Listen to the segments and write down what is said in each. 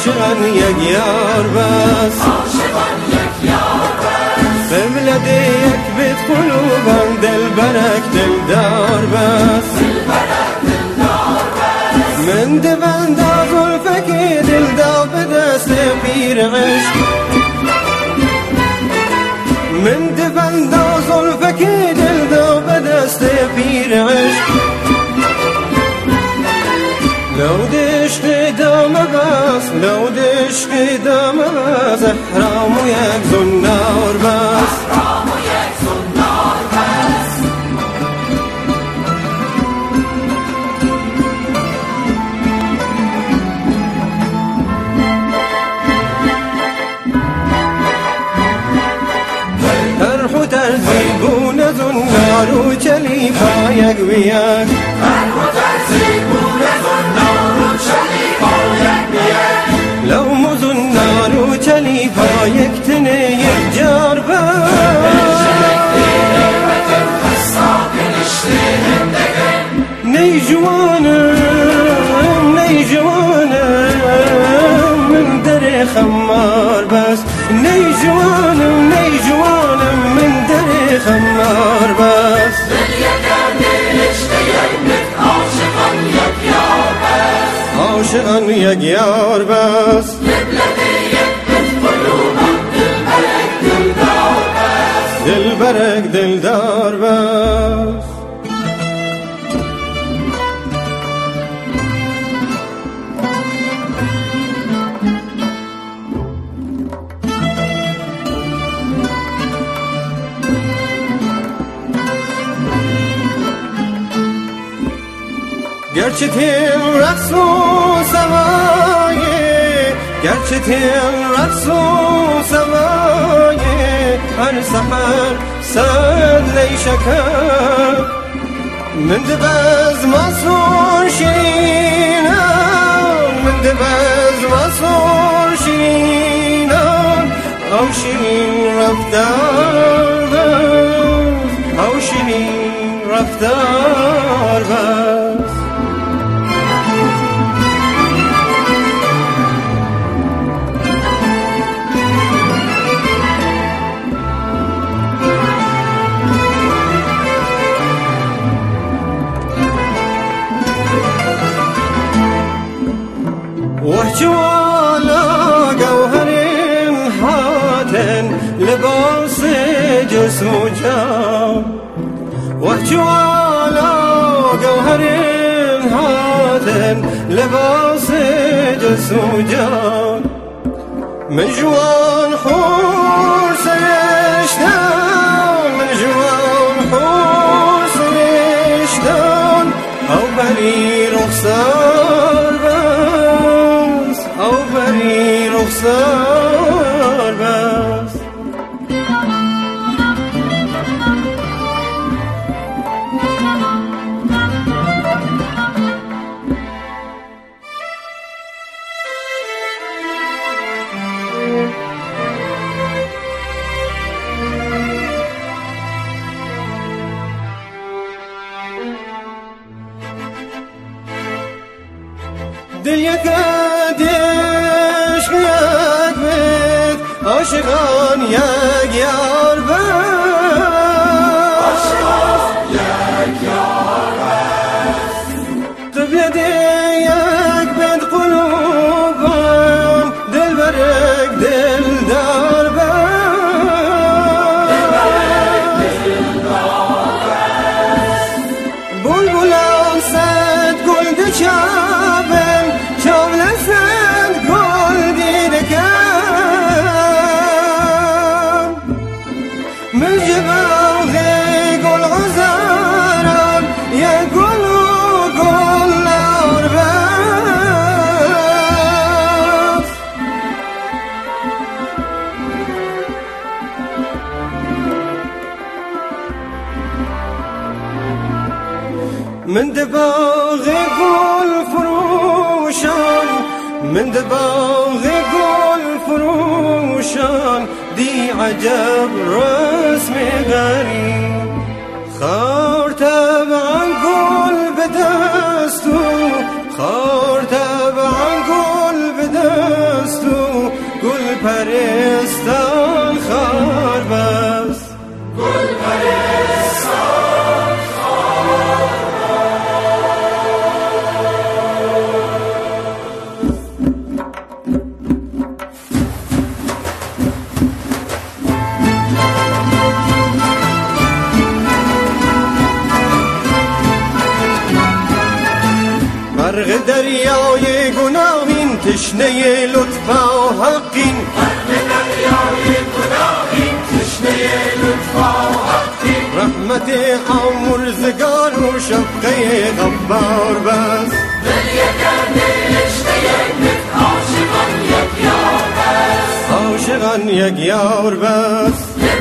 عاشقان یک یار بس قبلت یک بیت قلوبم دل برک دلدار بس من دبند زلفک دل دا به دست پیر عشق من دبند زلفک دل دا به دست پیر عشق لو دشق دام بس لو دشق دام بس احرام و یک زنار بس هر ترزیبون زنار و چلی پایک بیاد لو مزنار و چلی پایک تنه یک جار نی جوانم من در خمار بس نی جوانم من در خمار بس عاشقان یک یار بس دل برک دلدار بس گرچه تیم رقص و سوایه گرچه تیم رقص و سوایه هر سحر صد لی شکر من دبز مصور شیرینم من دبز مصور شیرینم او شیرین رفتار بس او شیرین رفتار بس وحجوالا جوهر هاتن لباس جسم و جان وحجوالا جوهر هاتن لباس جسم و جان من جوان حور سرشتان من جوان حور سرشتان او بری رخصار او بری رخصار بس دل یک عشق یک بیت عاشقان یک یار بس قبلت یک بیت قلوبان دل برک دلدار بس بلبلان صد گل دچابن چابل صد گل دیدکم من جباغ گل غزارم یا گل و گل نار بس من دباغ گل فروشان من دباغ گل فروشان دی عجب رسم غریب خار طبعا گل بدستو خار طبعا گل بدستو تشنه لطف و حقین رحمت آمرزگار و شفقه غفار بس عاشقان یک یار بس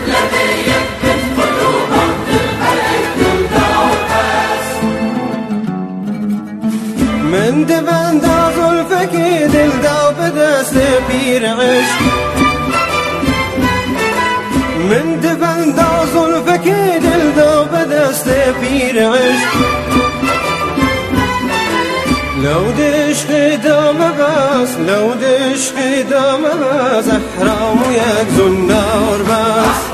من دبند از زلفک دل دا به دست پیر عشق من دبند از زلفک دل دا به دست پیر عشق لو دشق دامه بس لو دشق دامه بس احرام و یک زنار بس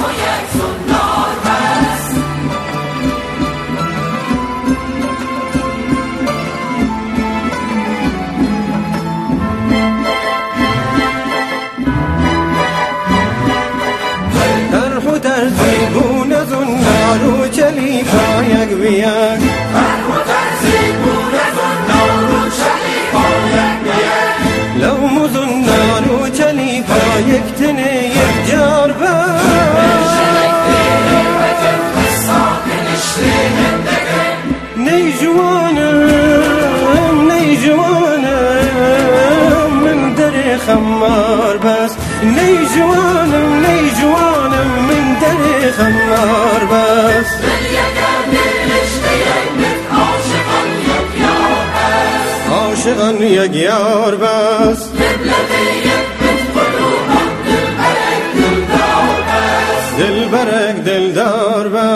ترزیبون زنار و چلیپا یک بیک لوم زنار و چلیپا یک تنه یک جار نی جوانم من در خمار بس نی جوانم من در خمار بس عاشقان یک یار بس دل برک دلدار بس